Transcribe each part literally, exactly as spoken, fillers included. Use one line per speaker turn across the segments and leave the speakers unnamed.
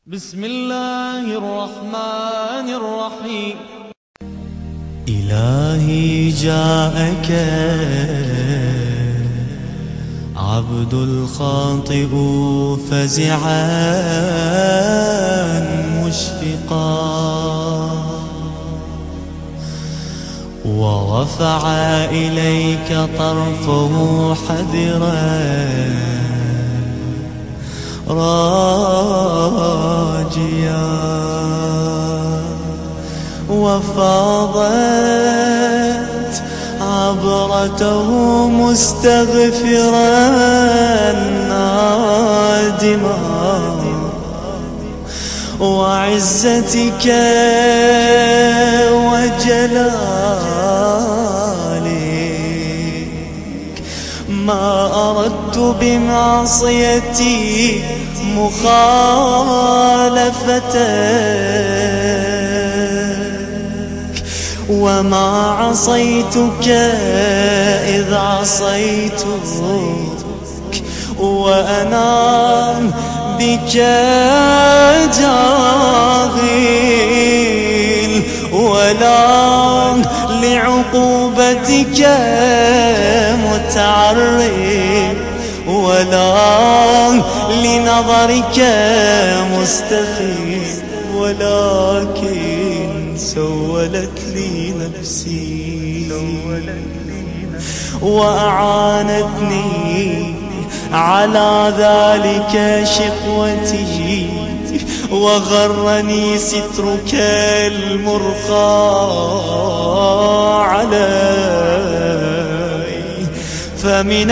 بسم الله الرحمن الرحيم.
إلهي جاءك عبد الخاطئ فزعا مشفقا، ورفع إليك طرفه حذرا راجيا، وفاضت عبرته مستغفرا نادما، وعزتك وجلالك ما أردت بمعصيتي مخالفتك، وما عصيتك إذ عصيتك، وأنا بك جاهل، ولا لعقوبتك متعرض، ولا لنظرك مستخيف، ولكن سولت لي نفسي وأعانتني على ذلك شقوتي، وغرني سترك المرخى علي. فمن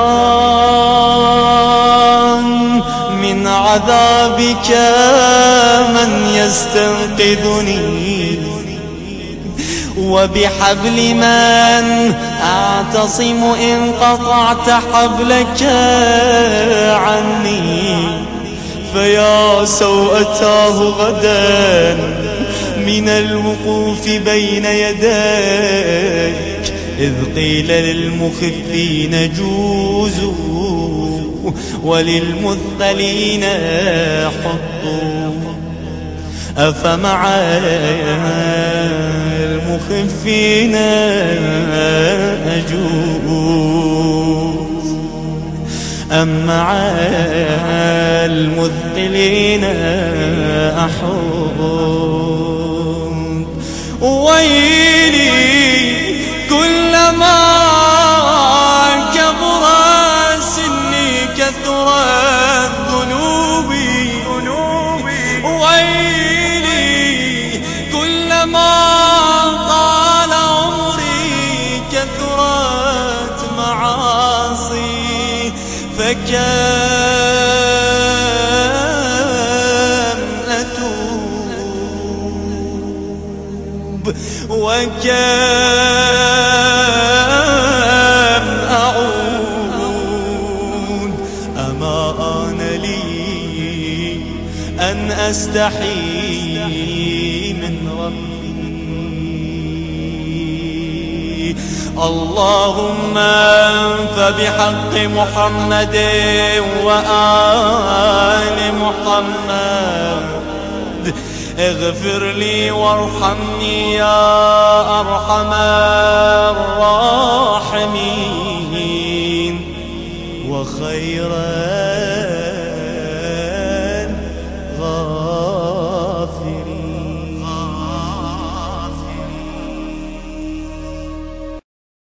الآن من عذابك من يستنقذني، وبحبل من أعتصم إن قطعت حبلك عني. فيا سوءتاه غدا من الوقوف بين يديك، إذ قيل للمخفين جوزوا وللمثقلين حطوا، أفمع المخفين أجوز أم مع المثقلين أحوط؟ ويلي كلما كبر سني كثرت ذنوبي، ويلي كلما طال عمري كثرت معاصي، فكم أتوب وكم أعود، أما آن لي أن أستحي من ربي. اللهم فبحق محمد وآل محمد اغفر لي وارحمني يا أرحم الراحمين وخير